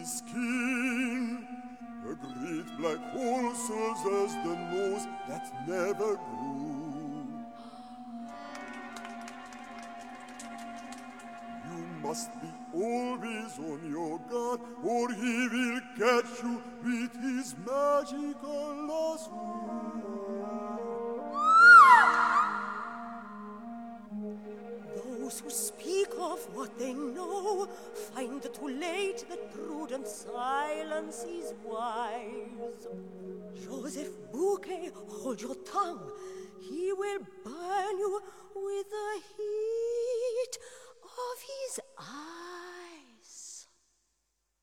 skin. A great black hole serves as the nose that never grew. You must be always on your guard, or he will catch you with his magical lasso. Those who speak of what they know find too late that prudent silence is wise. Joseph Bouquet, hold your tongue. He will burn you with the heat of his eyes.